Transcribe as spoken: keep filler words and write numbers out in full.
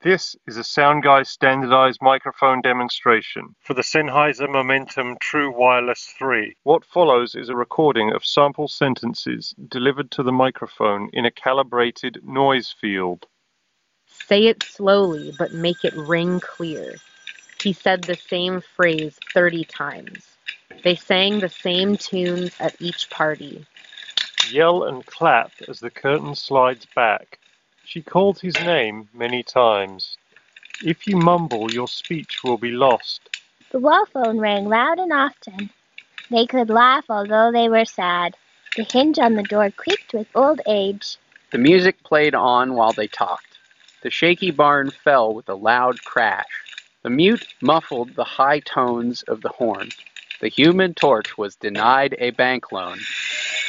This is a SoundGuy standardized microphone demonstration for the Sennheiser Momentum True Wireless three. What follows is a recording of sample sentences delivered to the microphone in a calibrated noise field. Say it slowly, but make it ring clear. He said the same phrase thirty times. They sang the same tunes at each party. Yell and clap as the curtain slides back. She called his name many times. If you mumble, your speech will be lost. The wall phone rang loud and often. They could laugh although they were sad. The hinge on the door creaked with old age. The music played on while they talked. The shaky barn fell with a loud crash. The mute muffled the high tones of the horn. The Human Torch was denied a bank loan.